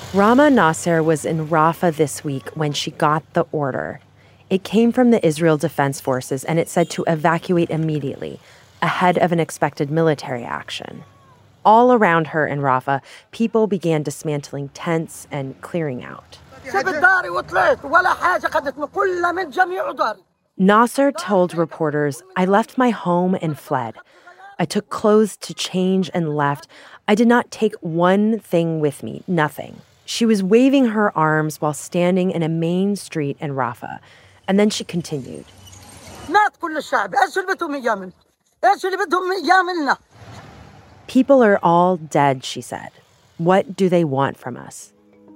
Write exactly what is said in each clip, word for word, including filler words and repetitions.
Rama Nasser was in Rafah this week when she got the order. It came from the Israel Defense Forces, and it said to evacuate immediately, ahead of an expected military action. All around her in Rafah, people began dismantling tents and clearing out. Nasser told reporters, "I left my home and fled. I took clothes to change and left. I did not take one thing with me, nothing." She was waving her arms while standing in a main street in Rafah. And then she continued. People are all dead, she said. What do they want from us?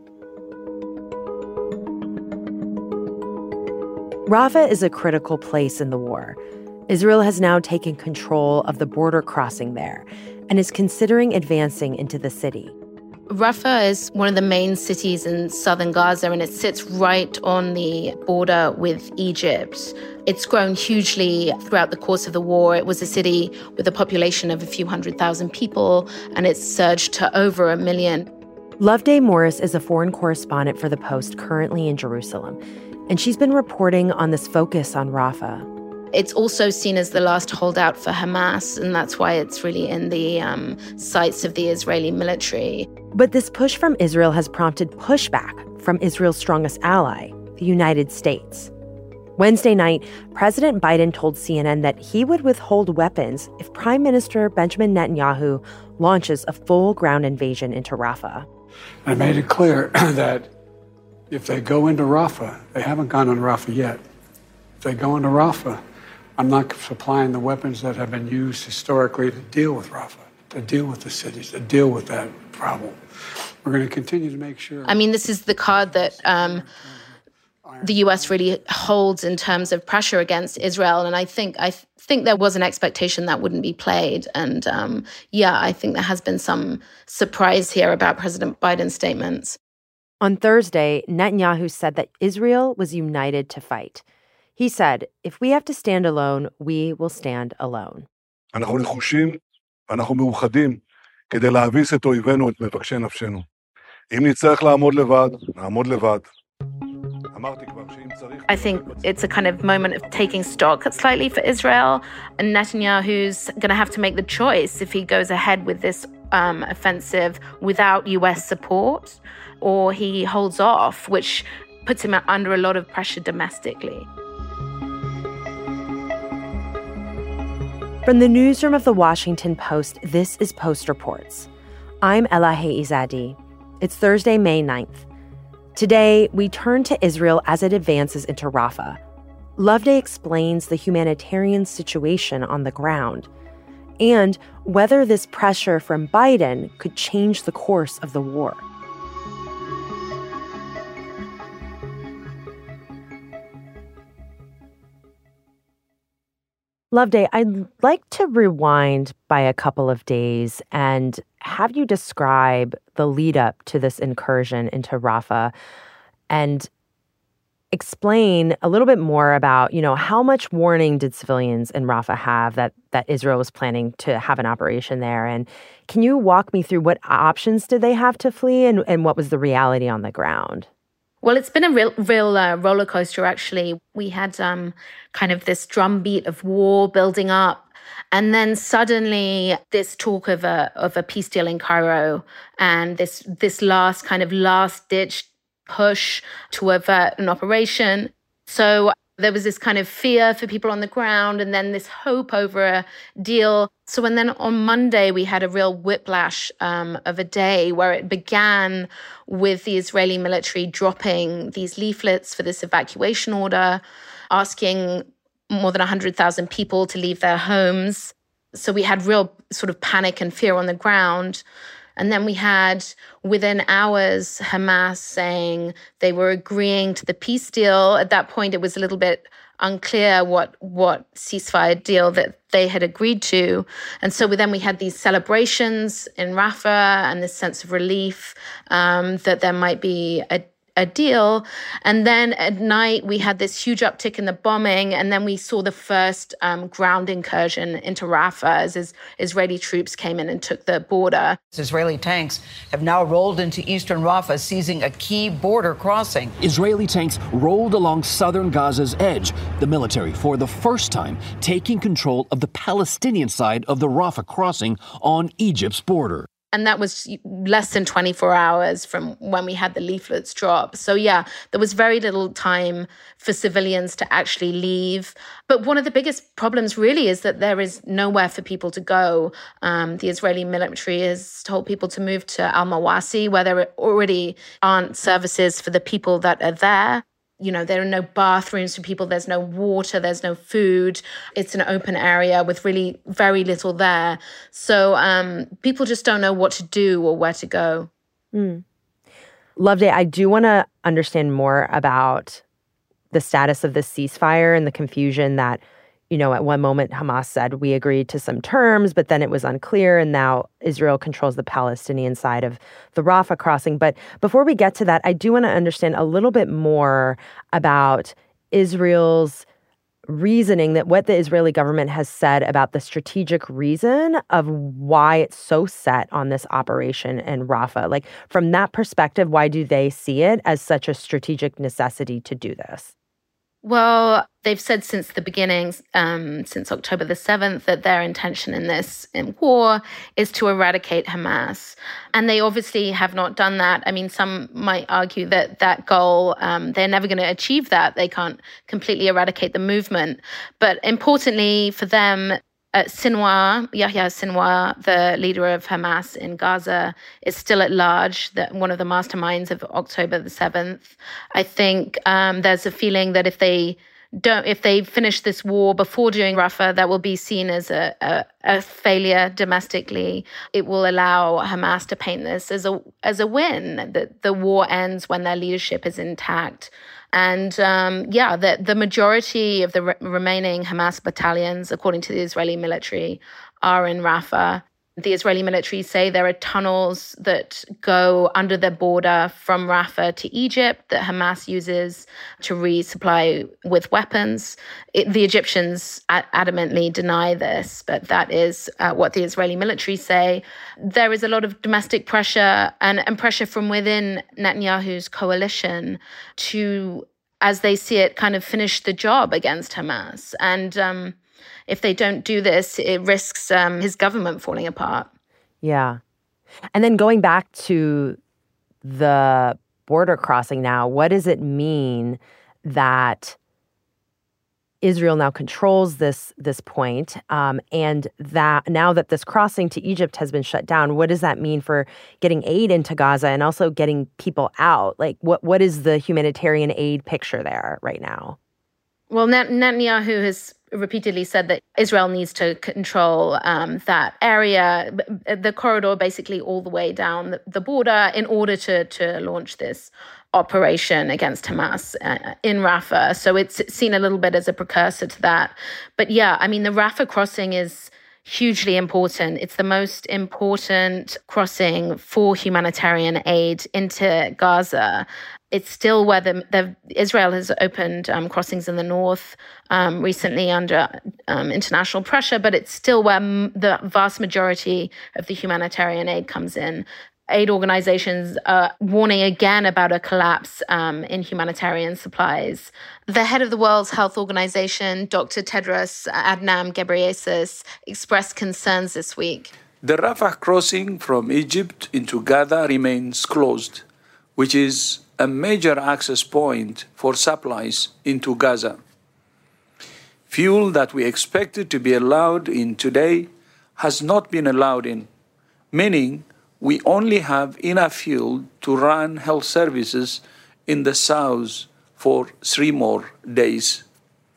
Rafah is a critical place in the war. Israel has now taken control of the border crossing there and is considering advancing into the city. Rafah is one of the main cities in southern Gaza, and it sits right on the border with Egypt. It's grown hugely throughout the course of the war. It was a city with a population of a few hundred thousand people, and it's surged to over a million. Loveday Morris is a foreign correspondent for The Post currently in Jerusalem, and she's been reporting on this focus on Rafah. It's also seen as the last holdout for Hamas, and that's why it's really in the um, sights of the Israeli military. But this push from Israel has prompted pushback from Israel's strongest ally, the United States. Wednesday night, President Biden told C N N that he would withhold weapons if Prime Minister Benjamin Netanyahu launches a full ground invasion into Rafah. I made it clear that if they go into Rafah, they haven't gone into Rafah yet. If they go into Rafah, I'm not supplying the weapons that have been used historically to deal with Rafah, to deal with the cities, to deal with that problem. We're going to continue to make sure. I mean, this is the card that um, the U S really holds in terms of pressure against Israel. And I think I th- think there was an expectation that wouldn't be played. And um, yeah, I think there has been some surprise here about President Biden's statements. On Thursday, Netanyahu said that Israel was united to fight. He said, if we have to stand alone, we will stand alone. אנחנו נחושים ואנחנו מאוחדים כדי להביס את אויבינו, את מבקשי נפשנו. אם נצטרך לעמוד לבד, נעמוד לבד. I think it's a kind of moment of taking stock slightly for Israel, and Netanyahu's going to have to make the choice if he goes ahead with this um, offensive without U S support, or he holds off, which puts him under a lot of pressure domestically. From the newsroom of The Washington Post, this is Post Reports. I'm Elahe Izadi. It's Thursday, May ninth. Today, we turn to Israel as it advances into Rafah. Loveday explains the humanitarian situation on the ground and whether this pressure from Biden could change the course of the war. Loveday, I'd like to rewind by a couple of days and have you describe the lead up to this incursion into Rafah and explain a little bit more about, you know, how much warning did civilians in Rafah have that that Israel was planning to have an operation there? And can you walk me through what options did they have to flee and, and what was the reality on the ground? Well, it's been a real, real uh, roller coaster, actually. We had um, kind of this drumbeat of war building up. And then suddenly this talk of a of a peace deal in Cairo and this this last kind of last ditch push to avert an operation. So there was this kind of fear for people on the ground and then this hope over a deal. So and then on Monday, we had a real whiplash um, of a day where it began with the Israeli military dropping these leaflets for this evacuation order, asking more than one hundred thousand people to leave their homes. So we had real sort of panic and fear on the ground. And then we had, within hours, Hamas saying they were agreeing to the peace deal. At that point, it was a little bit unclear what, what ceasefire deal that they had agreed to. And so then we had these celebrations in Rafah and this sense of relief um, that there might be a a deal. And then at night, we had this huge uptick in the bombing. And then we saw the first um, ground incursion into Rafah as is, Israeli troops came in and took the border. Israeli tanks have now rolled into eastern Rafah, seizing a key border crossing. Israeli tanks rolled along southern Gaza's edge, the military, for the first time, taking control of the Palestinian side of the Rafah crossing on Egypt's border. And that was less than twenty-four hours from when we had the leaflets drop. So yeah, there was very little time for civilians to actually leave. But one of the biggest problems really is that there is nowhere for people to go. Um, the Israeli military has told people to move to Al-Mawasi, where there already aren't services for the people that are there. You know, there are no bathrooms for people. There's no water. There's no food. It's an open area with really very little there. So um, people just don't know what to do or where to go. Mm. Loveday, I do want to understand more about the status of this ceasefire and the confusion that, you know, at one moment Hamas said we agreed to some terms, but then it was unclear. And now Israel controls the Palestinian side of the Rafah crossing. But before we get to that, I do want to understand a little bit more about Israel's reasoning, that what the Israeli government has said about the strategic reason of why it's so set on this operation in Rafah. Like, from that perspective, why do they see it as such a strategic necessity to do this? Well, they've said since the beginning, um, since October the seventh, that their intention in this in war is to eradicate Hamas. And they obviously have not done that. I mean, some might argue that that goal, um, they're never going to achieve that. They can't completely eradicate the movement. But importantly for them, Uh, Sinwar, Yahya Sinwar, the leader of Hamas in Gaza, is still at large, that one of the masterminds of October the seventh. I think um, there's a feeling that if they don't, if they finish this war before doing Rafah, that will be seen as a, a, a failure domestically. It will allow Hamas to paint this as a as a win, that the war ends when their leadership is intact. And um, yeah, the, the majority of the re- remaining Hamas battalions, according to the Israeli military, are in Rafah. The Israeli military say there are tunnels that go under the border from Rafah to Egypt that Hamas uses to resupply with weapons. It, the Egyptians ad- adamantly deny this, but that is uh, what the Israeli military say. There is a lot of domestic pressure and, and pressure from within Netanyahu's coalition to, as they see it, kind of finish the job against Hamas. And um, if they don't do this, it risks um, his government falling apart. Yeah. And then going back to the border crossing now, what does it mean that Israel now controls this this point, um, and that now that this crossing to Egypt has been shut down, what does that mean for getting aid into Gaza and also getting people out? Like, what what is the humanitarian aid picture there right now? Well, Net- Netanyahu has repeatedly said that Israel needs to control um, that area, the corridor, basically all the way down the, the border, in order to to launch this operation against Hamas uh, in Rafah. So it's seen a little bit as a precursor to that. But yeah, I mean, the Rafah crossing is hugely important. It's the most important crossing for humanitarian aid into Gaza. It's still where the, the Israel has opened um, crossings in the north um, recently under um, international pressure, but it's still where m- the vast majority of the humanitarian aid comes in. Aid organizations are warning again about a collapse um, in humanitarian supplies. The head of the World Health Organization, Doctor Tedros Adhanom Ghebreyesus, expressed concerns this week. The Rafah crossing from Egypt into Gaza remains closed, which is a major access point for supplies into Gaza. Fuel that we expected to be allowed in today has not been allowed in, meaning we only have enough fuel to run health services in the south for three more days.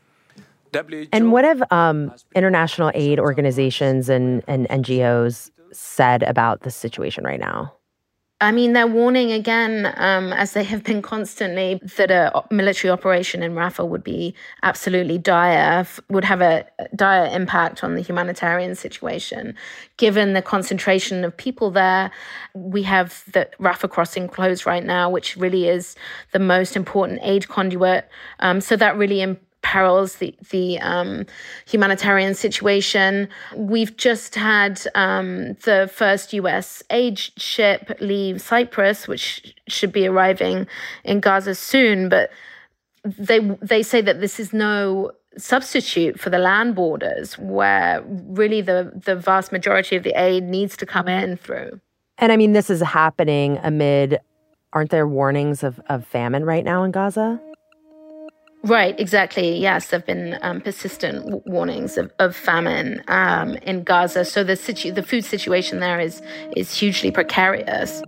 W H O And what have um, international aid organizations and, and N G Os said about the situation right now? I mean, they're warning again, um, as they have been constantly, that a military operation in Rafah would be absolutely dire, would have a dire impact on the humanitarian situation. Given the concentration of people there, we have the Rafah crossing closed right now, which really is the most important aid conduit. Um, so that really imp- perils the the um, humanitarian situation. We've just had um, the first U S aid ship leave Cyprus, which should be arriving in Gaza soon. But they they say that this is no substitute for the land borders, where really the the vast majority of the aid needs to come in through. And I mean, this is happening amid, aren't there warnings of, of famine right now in Gaza? Right, exactly. Yes, there have been um, persistent w- warnings of, of famine um, in Gaza. So the situ- the food situation there is is hugely precarious.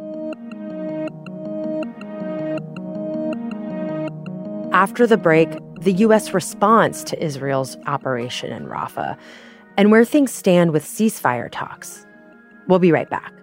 After the break, the U S response to Israel's operation in Rafah and where things stand with ceasefire talks. We'll be right back.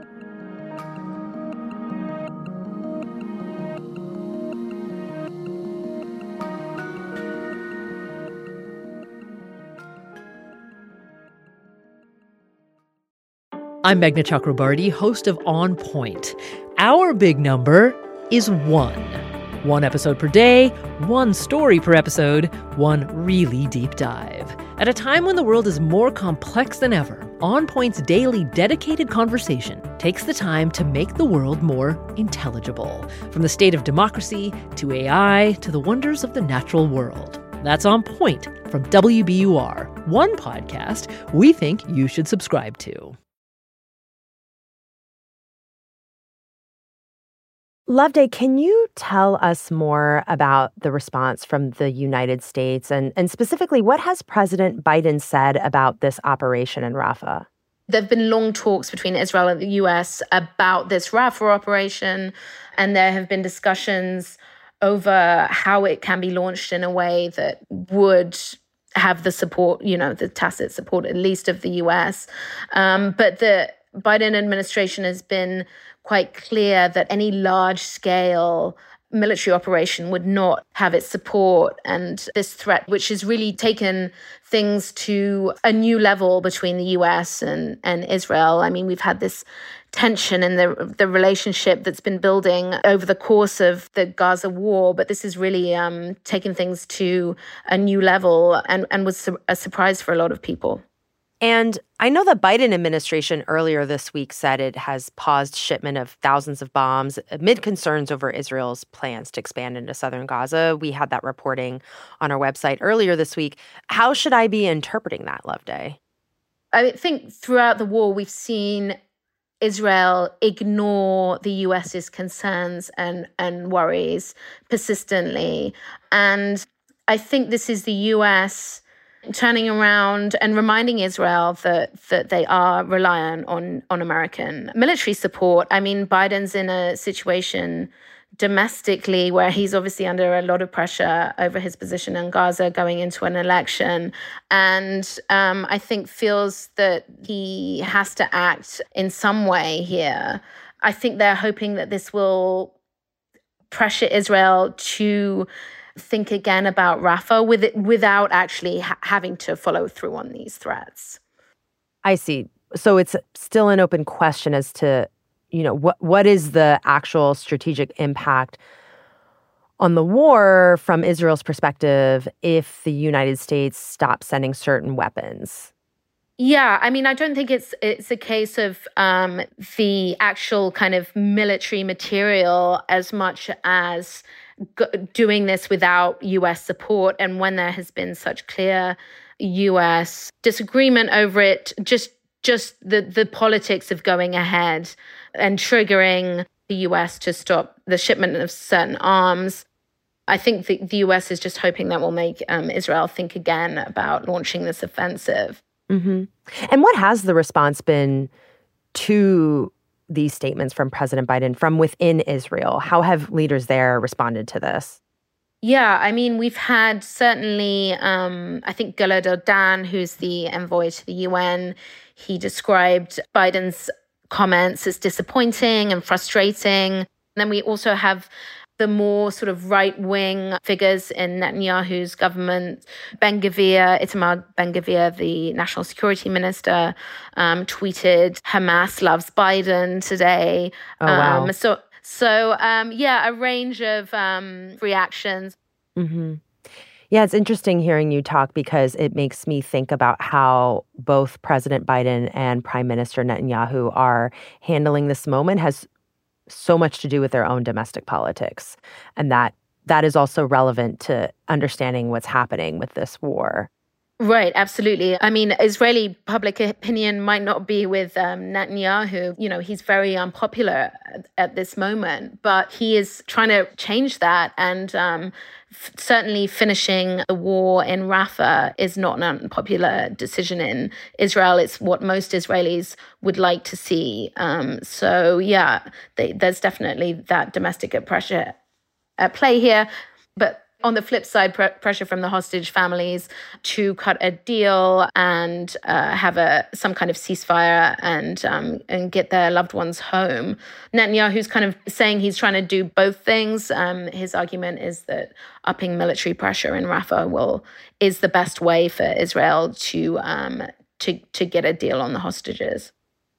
I'm Meghna Chakrabarti, host of On Point. Our big number is one. One episode per day, one story per episode, one really deep dive. At a time when the world is more complex than ever, On Point's daily dedicated conversation takes the time to make the world more intelligible. From the state of democracy to A I to the wonders of the natural world. That's On Point from W B U R, one podcast we think you should subscribe to. Loveday, can you tell us more about the response from the United States and, and specifically what has President Biden said about this operation in Rafah? There have been long talks between Israel and the U S about this Rafah operation, and there have been discussions over how it can be launched in a way that would have the support, you know, the tacit support at least of the U S. Um, but the Biden administration has been quite clear that any large-scale military operation would not have its support. And this threat, which has really taken things to a new level between the U S and, and Israel. I mean, we've had this tension in the the relationship that's been building over the course of the Gaza war, but this is really um, taken things to a new level and, and was a surprise for a lot of people. And I know the Biden administration earlier this week said it has paused shipment of thousands of bombs amid concerns over Israel's plans to expand into southern Gaza. We had that reporting on our website earlier this week. How should I be interpreting that, Loveday? I think throughout the war, we've seen Israel ignore the U S's concerns and, and worries persistently. And I think this is the U S turning around and reminding Israel that that they are reliant on, on American military support. I mean, Biden's in a situation domestically where he's obviously under a lot of pressure over his position in Gaza going into an election. And um, I think feels that he has to act in some way here. I think they're hoping that this will pressure Israel to think again about Rafah with it, without actually ha- having to follow through on these threats. I see. So it's still an open question as to, you know, what what is the actual strategic impact on the war from Israel's perspective if the United States stops sending certain weapons? Yeah, I mean, I don't think it's it's a case of um, the actual kind of military material as much as g- doing this without U S support. And when there has been such clear U S disagreement over it, just just the, the politics of going ahead and triggering the U S to stop the shipment of certain arms. I think the, the U S is just hoping that will make um, Israel think again about launching this offensive. Mm-hmm. And what has the response been to these statements from President Biden from within Israel? How have leaders there responded to this? Yeah, I mean, we've had certainly, um, I think Gilad Erdan, who's the envoy to the U N, he described Biden's comments as disappointing and frustrating. And then we also have the more sort of right-wing figures in Netanyahu's government. Ben-Gvir, Itamar Ben-Gvir, the national security minister, um, tweeted, Hamas loves Biden today. Oh, wow. Um, so, so um, yeah, a range of um, reactions. Mm-hmm. Yeah, it's interesting hearing you talk because it makes me think about how both President Biden and Prime Minister Netanyahu are handling this moment has so much to do with their own domestic politics. And that that is also relevant to understanding what's happening with this war. Right, absolutely. I mean, Israeli public opinion might not be with um, Netanyahu. You know, he's very unpopular at, at this moment, but he is trying to change that. And um, f- certainly finishing the war in Rafah is not an unpopular decision in Israel. It's what most Israelis would like to see. Um, so, yeah, they, there's definitely that domestic pressure at play here. But on the flip side, pr- pressure from the hostage families to cut a deal and uh, have a some kind of ceasefire and um, and get their loved ones home. Netanyahu's kind of saying he's trying to do both things. Um, his argument is that upping military pressure in Rafah will is the best way for Israel to um, to to get a deal on the hostages.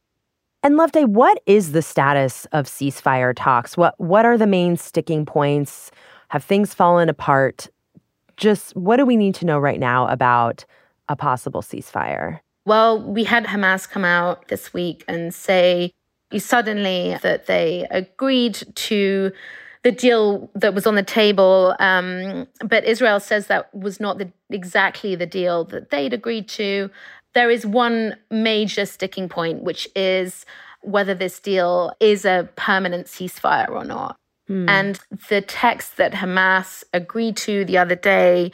And Loveday, what is the status of ceasefire talks? What what are the main sticking points? Have things fallen apart? Just what do we need to know right now about a possible ceasefire? Well, we had Hamas come out this week and say suddenly that they agreed to the deal that was on the table. Um, but Israel says that was not the, exactly the deal that they'd agreed to. There is one major sticking point, which is whether this deal is a permanent ceasefire or not. Hmm. And the text that Hamas agreed to the other day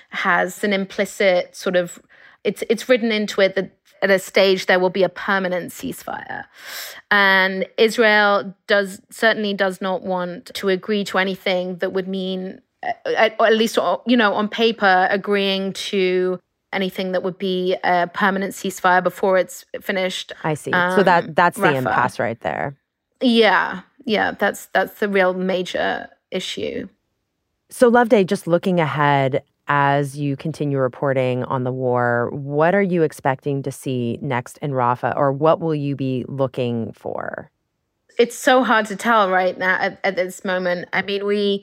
has an implicit sort of, it's it's written into it that at a stage there will be a permanent ceasefire. And Israel does certainly does not want to agree to anything that would mean, at, or at least, you know, on paper, agreeing to anything that would be a permanent ceasefire before it's finished. I see. Um, so that that's the Rafah. impasse right there. Yeah. Yeah, that's that's the real major issue. So Loveday, just looking ahead as you continue reporting on the war, what are you expecting to see next in Rafah, or what will you be looking for? It's so hard to tell right now at, at this moment. I mean, we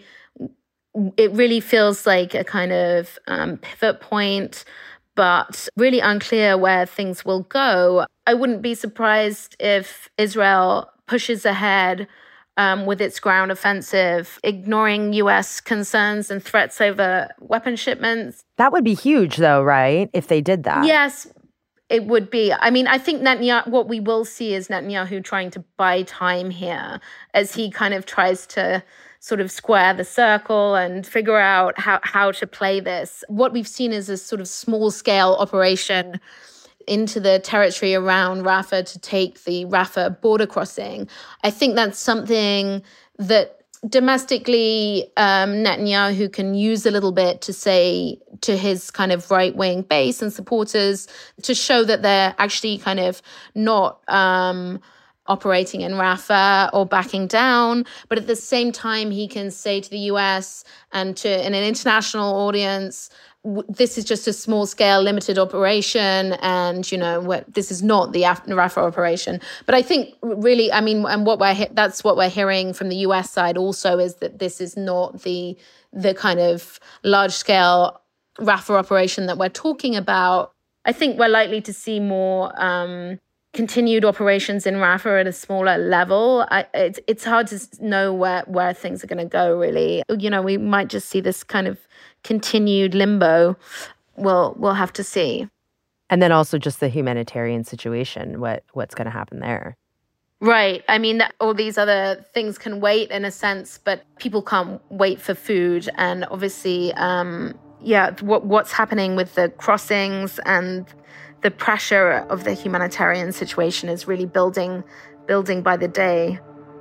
it really feels like a kind of um, pivot point, but really unclear where things will go. I wouldn't be surprised if Israel pushes ahead Um, with its ground offensive, ignoring U S concerns and threats over weapon shipments. That would be huge, though, right? If they did that. Yes, it would be. I mean, I think Netanyahu, what we will see is Netanyahu trying to buy time here as he kind of tries to sort of square the circle and figure out how, how to play this. What we've seen is a sort of small-scale operation into the territory around Rafah to take the Rafah border crossing. I think that's something that domestically um, Netanyahu can use a little bit to say to his kind of right-wing base and supporters to show that they're actually kind of not um, operating in Rafah or backing down. But at the same time, he can say to the U S and to in an international audience, this is just a small-scale, limited operation, and you know what, this is not the Rafah operation. But I think really, I mean, and what we're that's what we're hearing from the U S side also is that this is not the the kind of large-scale Rafah operation that we're talking about. I think we're likely to see more um, continued operations in Rafah at a smaller level. I, it's it's hard to know where where things are going to go. Really, you know, we might just see this kind of continued limbo. We'll we'll have to see. And then also just the humanitarian situation, what what's going to happen there. Right. I mean, all these other things can wait in a sense, but people can't wait for food. And obviously, um, yeah, what what's happening with the crossings and the pressure of the humanitarian situation is really building, building by the day.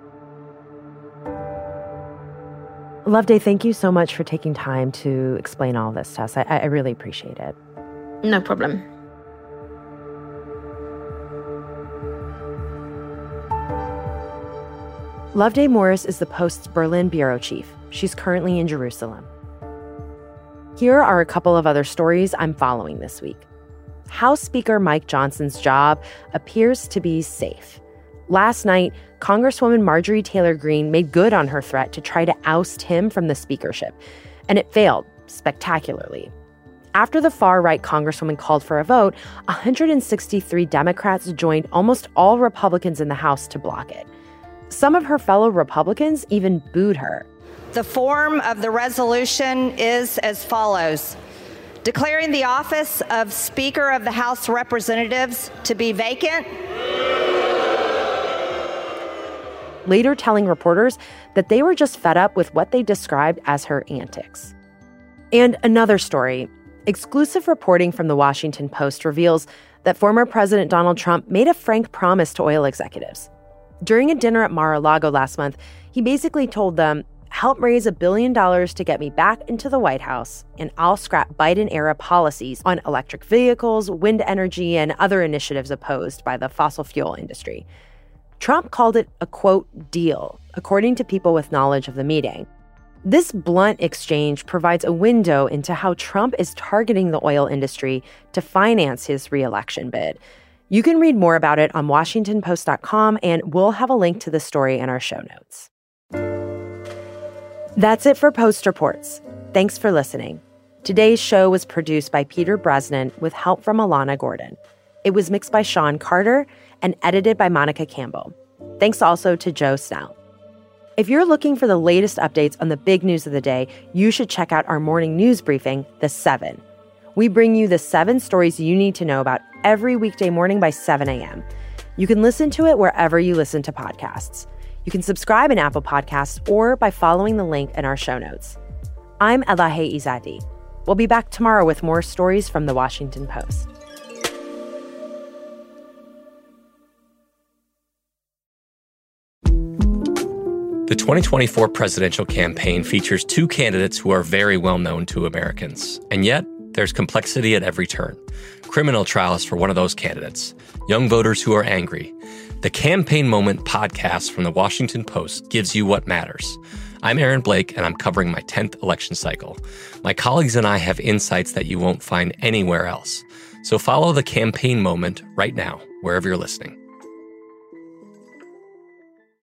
Loveday, thank you so much for taking time to explain all this to us. I, I really appreciate it. No problem. Loveday Morris is the Post's Berlin bureau chief. She's currently in Jerusalem. Here are a couple of other stories I'm following this week. House Speaker Mike Johnson's job appears to be safe. Last night, Congresswoman Marjorie Taylor Greene made good on her threat to try to oust him from the speakership, and it failed spectacularly. After the far-right Congresswoman called for a vote, one hundred sixty-three Democrats joined almost all Republicans in the House to block it. Some of her fellow Republicans even booed her. The form of the resolution is as follows: declaring the office of Speaker of the House of Representatives to be vacant. Later telling reporters that they were just fed up with what they described as her antics. And another story. Exclusive reporting from the Washington Post reveals that former President Donald Trump made a frank promise to oil executives. During a dinner at Mar-a-Lago last month, he basically told them, help raise a billion dollars to get me back into the White House, and I'll scrap Biden-era policies on electric vehicles, wind energy, and other initiatives opposed by the fossil fuel industry. Trump called it a, quote, deal, according to people with knowledge of the meeting. This blunt exchange provides a window into how Trump is targeting the oil industry to finance his re-election bid. You can read more about it on Washington Post dot com, and we'll have a link to the story in our show notes. That's it for Post Reports. Thanks for listening. Today's show was produced by Peter Bresnan with help from Alana Gordon. It was mixed by Sean Carter and edited by Monica Campbell. Thanks also to Joe Snell. If you're looking for the latest updates on the big news of the day, you should check out our morning news briefing, The Seven. We bring you the seven stories you need to know about every weekday morning by seven a.m. You can listen to it wherever you listen to podcasts. You can subscribe in Apple Podcasts or by following the link in our show notes. I'm Elahe Izadi. We'll be back tomorrow with more stories from The Washington Post. The twenty twenty-four presidential campaign features two candidates who are very well known to Americans. And yet, there's complexity at every turn. Criminal trials for one of those candidates. Young voters who are angry. The Campaign Moment podcast from The Washington Post gives you what matters. I'm Aaron Blake, and I'm covering my tenth election cycle. My colleagues and I have insights that you won't find anywhere else. So follow The Campaign Moment right now, wherever you're listening.